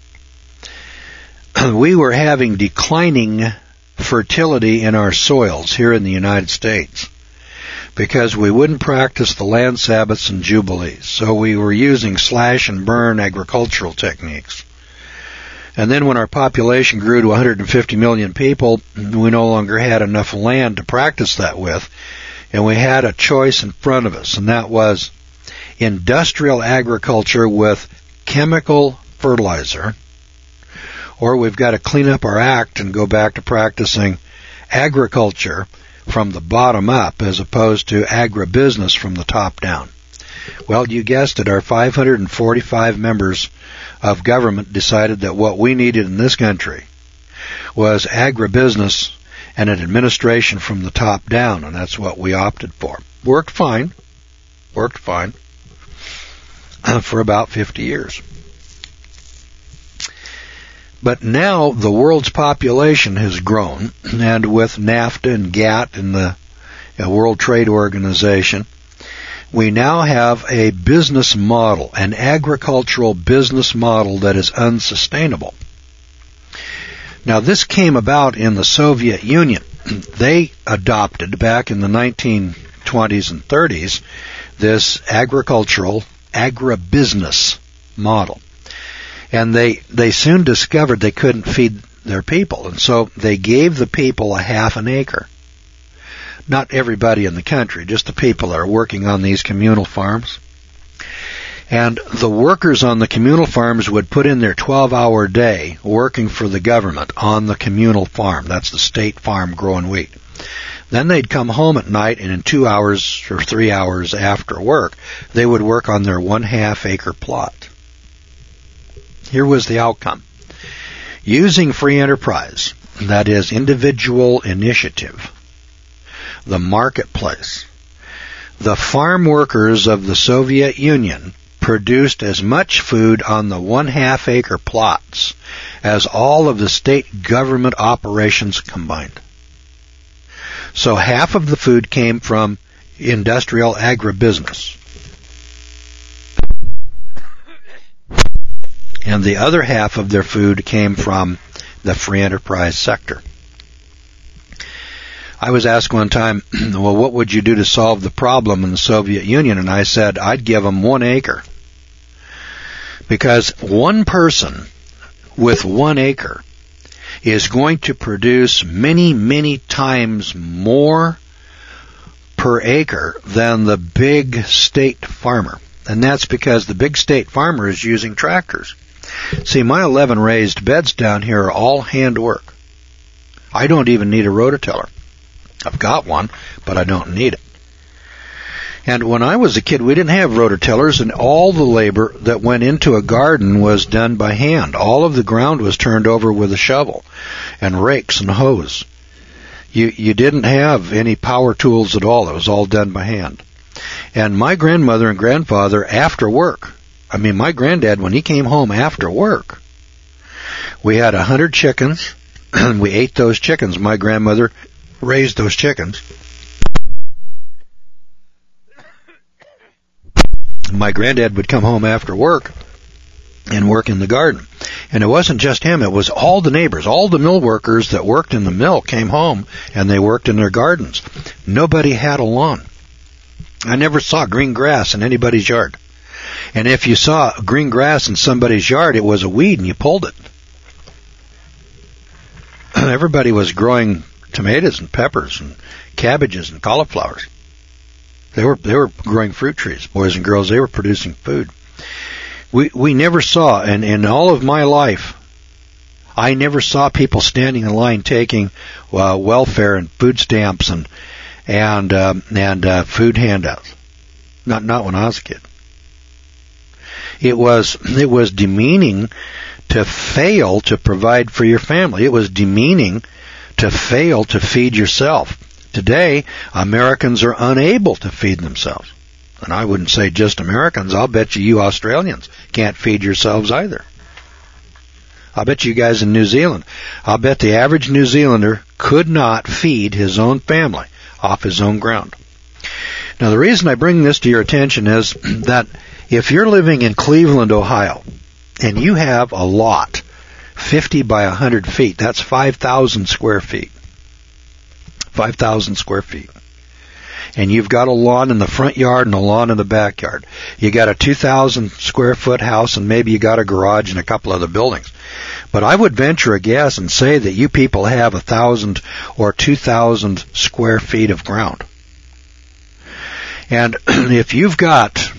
We were having declining fertility in our soils here in the United States because we wouldn't practice the land Sabbaths and Jubilees. So we were using slash and burn agricultural techniques. And then when our population grew to 150 million people, we no longer had enough land to practice that with, and we had a choice in front of us, and that was industrial agriculture with chemical fertilizer, or we've got to clean up our act and go back to practicing agriculture from the bottom up as opposed to agribusiness from the top down? Well, you guessed it, our 545 members of government decided that what we needed in this country was agribusiness and an administration from the top down, and that's what we opted for. Worked fine for about 50 years. But now the world's population has grown, and with NAFTA and GATT and the World Trade Organization, we now have a business model, an agricultural business model that is unsustainable. Now, this came about in the Soviet Union. They adopted, back in the 1920s and 30s, this agribusiness model. And they soon discovered they couldn't feed their people, and so they gave the people a half an acre. Not everybody in the country, just the people that are working on these communal farms. And the workers on the communal farms would put in their 12-hour day working for the government on the communal farm. That's the state farm growing wheat. Then they'd come home at night, and in 2 hours or 3 hours after work, they would work on their 1/2 acre plot. Here was the outcome. Using free enterprise, that is individual initiative, the marketplace, the farm workers of the Soviet Union produced as much food on the 1/2 acre plots as all of the state government operations combined. So half of the food came from industrial agribusiness, and the other half of their food came from the free enterprise sector. I was asked one time, well, what would you do to solve the problem in the Soviet Union? And I said, I'd give them 1 acre. Because one person with 1 acre is going to produce many, many times more per acre than the big state farmer. And that's because the big state farmer is using tractors. See, my 11 raised beds down here are all hand work. I don't even need a rototiller. I've got one, but I don't need it. And when I was a kid, we didn't have rototillers, and all the labor that went into a garden was done by hand. All of the ground was turned over with a shovel and rakes and hoes. You didn't have any power tools at all. It was all done by hand. And my grandmother and grandfather, after work, my granddad, when he came home after work, we had 100 chickens, and we ate those chickens. My grandmother raised those chickens. My granddad would come home after work and work in the garden. And it wasn't just him, it was all the neighbors, all the mill workers that worked in the mill came home and they worked in their gardens. Nobody had a lawn. I never saw green grass in anybody's yard. And if you saw green grass in somebody's yard, it was a weed and you pulled it. Everybody was growing tomatoes and peppers and cabbages and cauliflowers. They were growing fruit trees, boys and girls. They were producing food. We never saw, and in all of my life, I never saw people standing in line taking welfare and food stamps and food handouts. Not when I was a kid. It was demeaning to fail to provide for your family. It was demeaning to fail to feed yourself. Today, Americans are unable to feed themselves. And I wouldn't say just Americans. I'll bet you Australians can't feed yourselves either. I'll bet you guys in New Zealand. I'll bet the average New Zealander could not feed his own family off his own ground. Now, the reason I bring this to your attention is that if you're living in Cleveland, Ohio, and you have a lot 50 by 100 feet, that's 5,000 square feet. 5,000 square feet. And you've got a lawn in the front yard and a lawn in the backyard. You got a 2,000 square foot house, and maybe you got a garage and a couple other buildings. But I would venture a guess and say that you people have 1,000 or 2,000 square feet of ground. And if you've got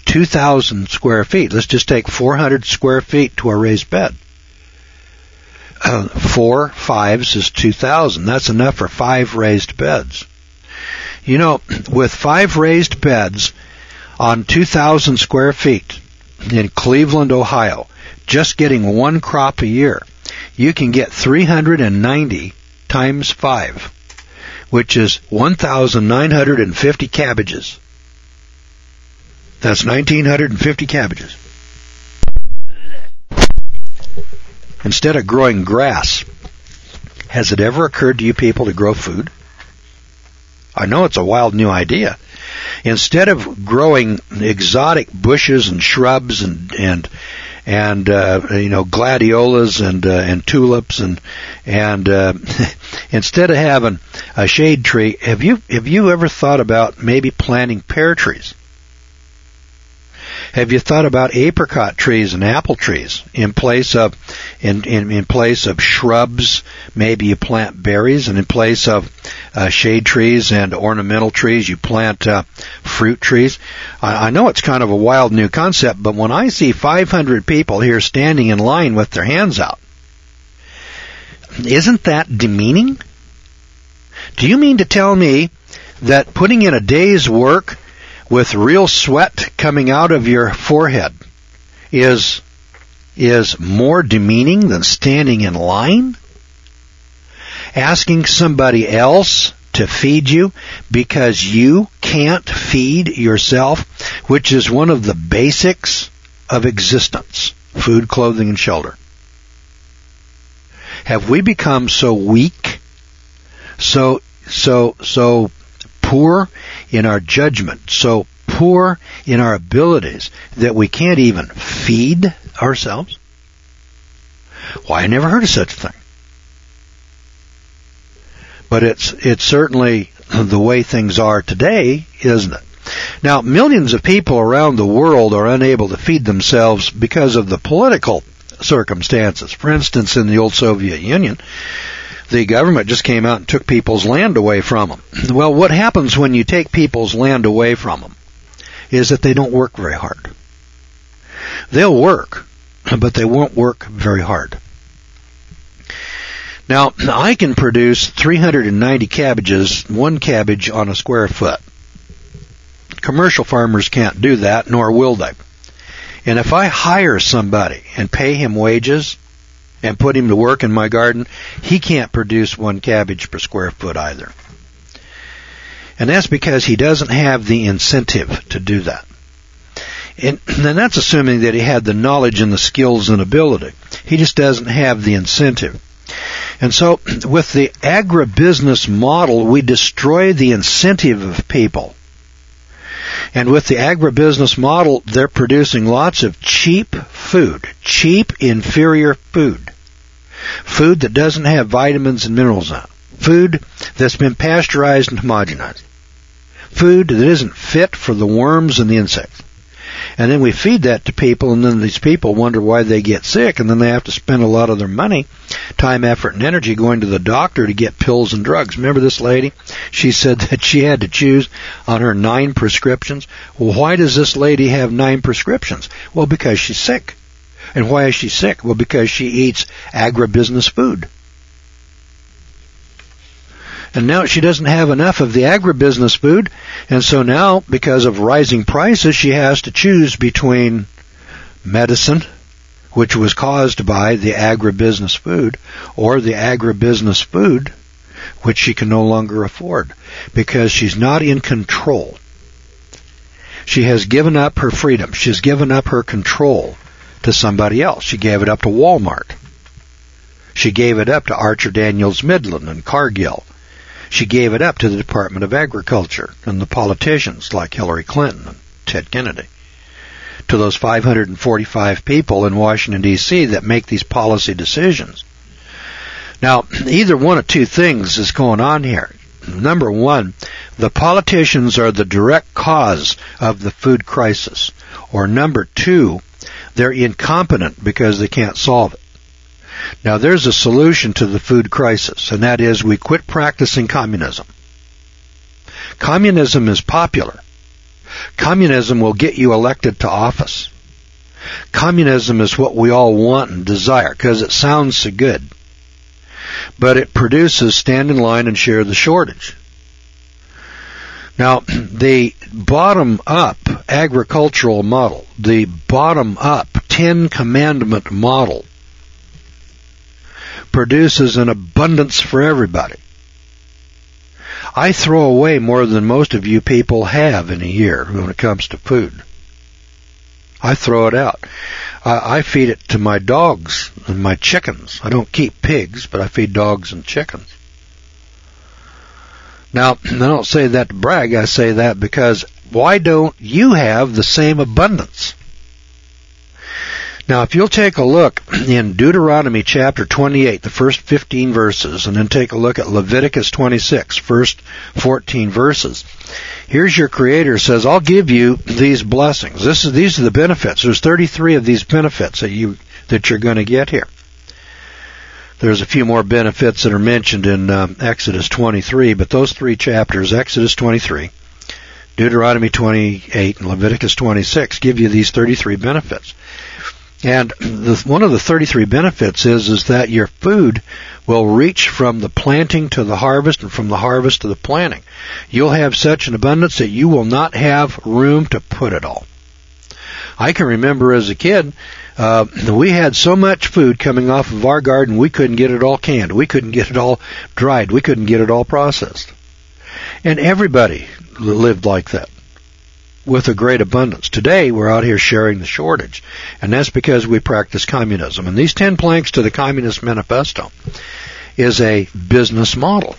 2,000 square feet, let's just take 400 square feet to a raised bed. 4 5s is 2,000. That's enough for 5 raised beds. You know, with 5 raised beds on 2,000 square feet in Cleveland, Ohio, just getting one crop a year, you can get 390 times 5, which is 1,950 cabbages. That's 1,950 cabbages. Instead of growing grass, has it ever occurred to you people to grow food? I know it's a wild new idea. Instead of growing exotic bushes and shrubs and gladiolas and tulips and instead of having a shade tree, have you ever thought about maybe planting pear trees? Have you thought about apricot trees and apple trees in place of shrubs? Maybe you plant berries, and in place of shade trees and ornamental trees, you plant fruit trees. I know it's kind of a wild new concept, but when I see 500 people here standing in line with their hands out, isn't that demeaning? Do you mean to tell me that putting in a day's work with real sweat coming out of your forehead is more demeaning than standing in line? Asking somebody else to feed you because you can't feed yourself, which is one of the basics of existence: food, clothing, and shelter. Have we become so weak, so poor in our judgment, so poor in our abilities that we can't even feed ourselves? Why, I never heard of such a thing. But it's certainly the way things are today, isn't it? Now, millions of people around the world are unable to feed themselves because of the political circumstances. For instance, in the old Soviet Union, the government just came out and took people's land away from them. Well, what happens when you take people's land away from them is that they don't work very hard. They'll work, but they won't work very hard. Now, I can produce 390 cabbages, one cabbage on a square foot. Commercial farmers can't do that, nor will they. And if I hire somebody and pay him wages and put him to work in my garden, he can't produce one cabbage per square foot either. And that's because he doesn't have the incentive to do that. And that's assuming that he had the knowledge and the skills and ability. He just doesn't have the incentive. And so with the agribusiness model, we destroy the incentive of people. And with the agribusiness model, they're producing lots of cheap food, cheap, inferior food. Food that doesn't have vitamins and minerals in it. Food that's been pasteurized and homogenized. Food that isn't fit for the worms and the insects. And then we feed that to people, and then these people wonder why they get sick, and then they have to spend a lot of their money, time, effort, and energy going to the doctor to get pills and drugs. Remember this lady? She said that she had to choose on her 9 prescriptions. Well, why does this lady have 9 prescriptions? Well, because she's sick. And why is she sick? Well, because she eats agribusiness food. And now she doesn't have enough of the agribusiness food, and so now, because of rising prices, she has to choose between medicine, which was caused by the agribusiness food, or the agribusiness food, which she can no longer afford, because she's not in control. She has given up her freedom. She's given up her control to somebody else. She gave it up to Walmart. She gave it up to Archer Daniels Midland and Cargill. She gave it up to the Department of Agriculture and the politicians like Hillary Clinton and Ted Kennedy, to those 545 people in Washington, D.C. that make these policy decisions. Now, either one of two things is going on here. Number one, the politicians are the direct cause of the food crisis. Or number two, they're incompetent because they can't solve it. Now, there's a solution to the food crisis, and that is we quit practicing communism. Communism is popular. Communism will get you elected to office. Communism is what we all want and desire because it sounds so good. but it produces stand in line and share the shortage. Now, the bottom-up agricultural model, the bottom-up 10 Commandment model, produces an abundance for everybody. I throw away more than most of you people have in a year when it comes to food. I throw it out. I feed it to my dogs and my chickens. I don't keep pigs, but I feed dogs and chickens. Now, I don't say that to brag. I say that because why don't you have the same abundance? Now, if you'll take a look in Deuteronomy chapter 28, the first 15 verses, and then take a look at Leviticus 26, first 14 verses, here's your Creator says, I'll give you these blessings. These are the benefits. There's 33 of these benefits that you're going to get here. There's a few more benefits that are mentioned in Exodus 23, but those three chapters, Exodus 23, Deuteronomy 28, and Leviticus 26, give you these 33 benefits. And one of the 33 benefits is that your food will reach from the planting to the harvest and from the harvest to the planting. You'll have such an abundance that you will not have room to put it all. I can remember as a kid, we had so much food coming off of our garden, we couldn't get it all canned. We couldn't get it all dried. We couldn't get it all processed. And everybody lived like that, with a great abundance. Today, we're out here sharing the shortage, and that's because we practice communism. And these 10 planks to the Communist Manifesto is a business model.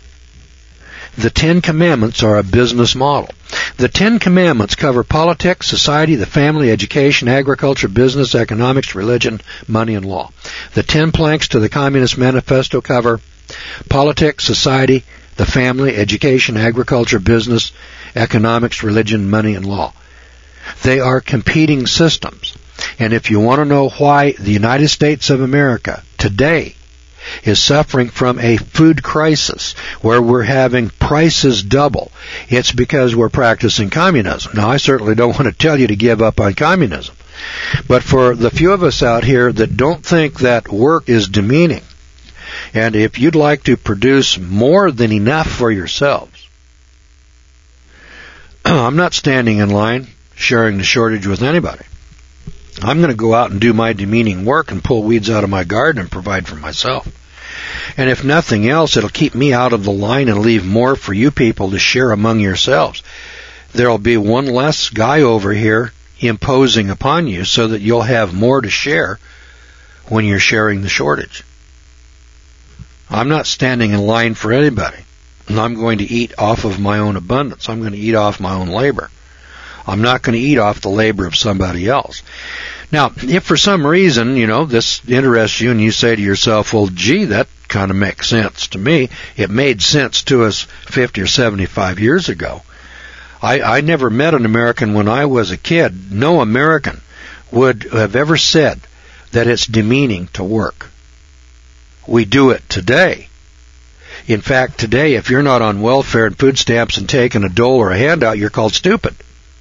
The 10 Commandments are a business model. The 10 Commandments cover politics, society, the family, education, agriculture, business, economics, religion, money, and law. The 10 planks to the Communist Manifesto cover politics, society, the family, education, agriculture, business, economics, religion, money, and law. They are competing systems. And if you want to know why the United States of America today is suffering from a food crisis where we're having prices double, it's because we're practicing communism. Now, I certainly don't want to tell you to give up on communism. But for the few of us out here that don't think that work is demeaning, and if you'd like to produce more than enough for yourselves, I'm not standing in line sharing the shortage with anybody. I'm going to go out and do my demeaning work and pull weeds out of my garden and provide for myself. And if nothing else, it'll keep me out of the line and leave more for you people to share among yourselves. There'll be one less guy over here imposing upon you so that you'll have more to share when you're sharing the shortage. I'm not standing in line for anybody. And I'm going to eat off of my own abundance. I'm going to eat off my own labor. I'm not going to eat off the labor of somebody else. Now, if for some reason, this interests you and you say to yourself, well, gee, that kind of makes sense to me. It made sense to us 50 or 75 years ago. I never met an American when I was a kid. No American would have ever said that it's demeaning to work. We do it today. In fact, today, if you're not on welfare and food stamps and taking a dole or a handout, you're called stupid.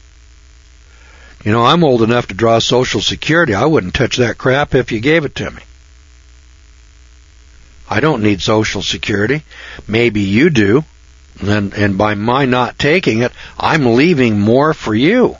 I'm old enough to draw Social Security. I wouldn't touch that crap if you gave it to me. I don't need Social Security. Maybe you do. And by my not taking it, I'm leaving more for you.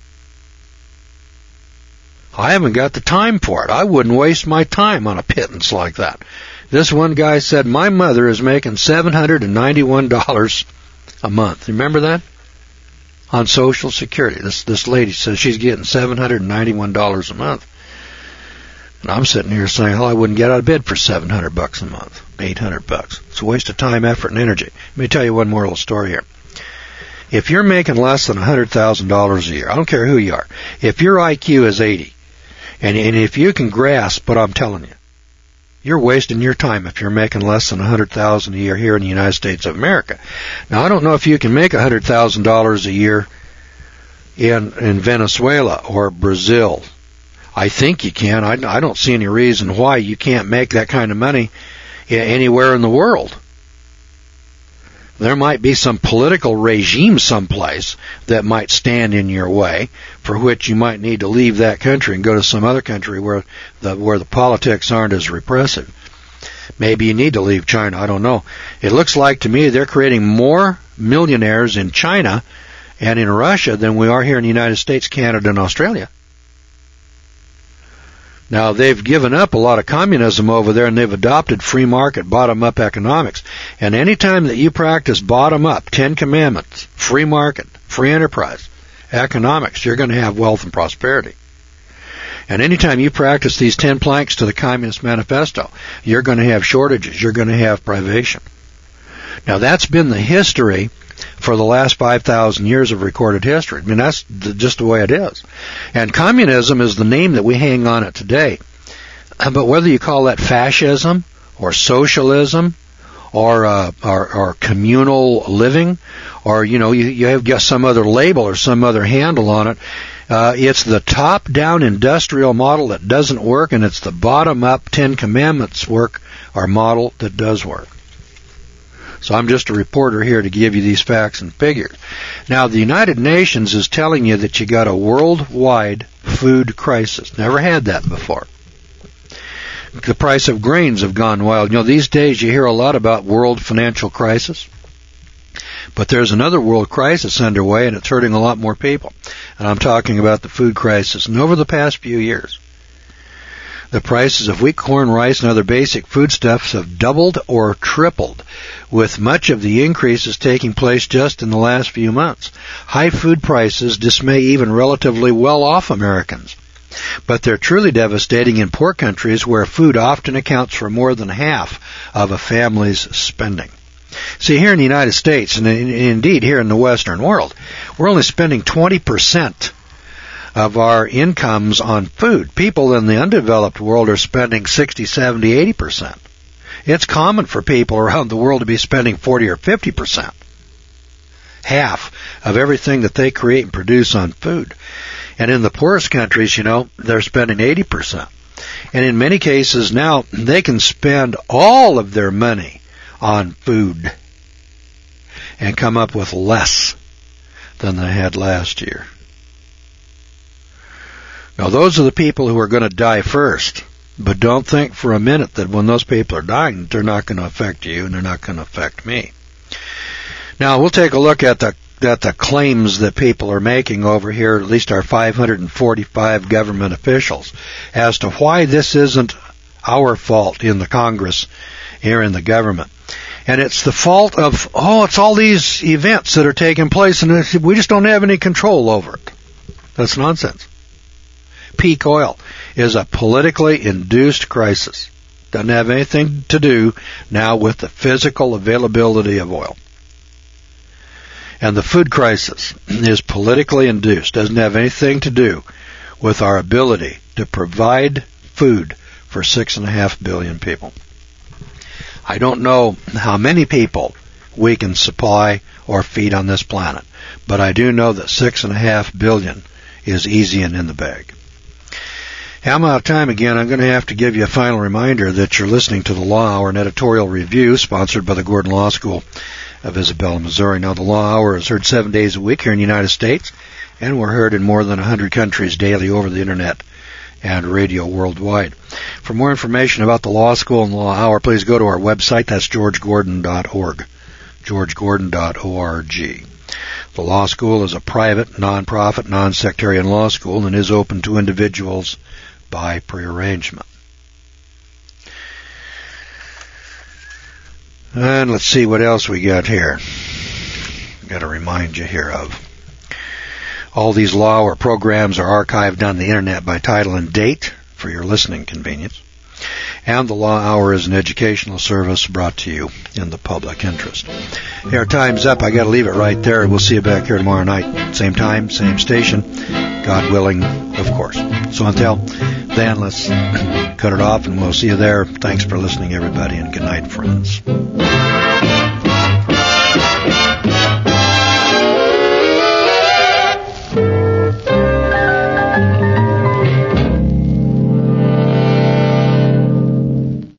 I haven't got the time for it. I wouldn't waste my time on a pittance like that. This one guy said, my mother is making $791 a month. Remember that? On Social Security. This lady says she's getting $791 a month. And I'm sitting here saying, I wouldn't get out of bed for $700 a month, $800. It's a waste of time, effort, and energy. Let me tell you one more little story here. If you're making less than $100,000 a year, I don't care who you are, if your IQ is 80, and if you can grasp what I'm telling you, you're wasting your time if you're making less than $100,000 a year here in the United States of America. Now, I don't know if you can make $100,000 a year in Venezuela or Brazil. I think you can. I don't see any reason why you can't make that kind of money anywhere in the world. There might be some political regime someplace that might stand in your way, for which you might need to leave that country and go to some other country where the politics aren't as repressive. Maybe you need to leave China. I don't know. It looks like to me they're creating more millionaires in China and in Russia than we are here in the United States, Canada, and Australia. Now, they've given up a lot of communism over there, and they've adopted free market, bottom-up economics. And any time that you practice bottom-up, 10 Commandments, free market, free enterprise, economics, you're going to have wealth and prosperity. And anytime you practice these 10 planks to the Communist Manifesto, you're going to have shortages, you're going to have privation. Now, that's been the history for the last 5,000 years of recorded history. I mean, that's just the way it is. And communism is the name that we hang on it today. But whether you call that fascism or socialism or communal living, or, you have got some other label or some other handle on it, it's the top-down industrial model that doesn't work, and it's the bottom-up 10 Commandments model that does work. So I'm just a reporter here to give you these facts and figures. Now, the United Nations is telling you that you got a worldwide food crisis. Never had that before. The price of grains have gone wild. These days you hear a lot about world financial crisis. But there's another world crisis underway, and it's hurting a lot more people. And I'm talking about the food crisis. And over the past few years, the prices of wheat, corn, rice, and other basic foodstuffs have doubled or tripled, with much of the increases taking place just in the last few months. High food prices dismay even relatively well-off Americans. But they're truly devastating in poor countries where food often accounts for more than half of a family's spending. See, here in the United States, and indeed here in the Western world, we're only spending 20% of our incomes on food. People in the undeveloped world are spending 60, 70, 80%. It's common for people around the world to be spending 40 or 50%. Half of everything that they create and produce on food. And in the poorest countries, they're spending 80%. And in many cases now, they can spend all of their money on food and come up with less than they had last year. Now, those are the people who are going to die first. But don't think for a minute that when those people are dying, they're not going to affect you and they're not going to affect me. Now, we'll take a look at the claims that people are making over here, at least our 545 government officials, as to why this isn't our fault in the Congress, here in the government. And it's the fault of, it's all these events that are taking place and we just don't have any control over it. That's nonsense. Peak oil is a politically induced crisis. Doesn't have anything to do now with the physical availability of oil. And the food crisis is politically induced. Doesn't have anything to do with our ability to provide food for 6.5 billion people. I don't know how many people we can supply or feed on this planet, but I do know that 6.5 billion is easy and in the bag. I'm out of time again. I'm going to have to give you a final reminder that you're listening to the Law Hour, an editorial review sponsored by the Gordon Law School of Isabella, Missouri. Now, the Law Hour is heard 7 days a week here in the United States, and we're heard in more than 100 countries daily over the Internet and radio worldwide. For more information about the Law School and the Law Hour, please go to our website. That's georgegordon.org. georgegordon.org. The Law School is a private, non-profit, non-sectarian law school and is open to individuals by prearrangement. And let's see what else we got here. Got to remind you here of. All these Law Hour programs are archived on the Internet by title and date for your listening convenience. And the Law Hour is an educational service brought to you in the public interest. Hey, our time's up. I got to leave it right there. We'll see you back here tomorrow night. Same time, same station. God willing, of course. So until then, let's cut it off and we'll see you there. Thanks for listening, everybody, and good night, friends.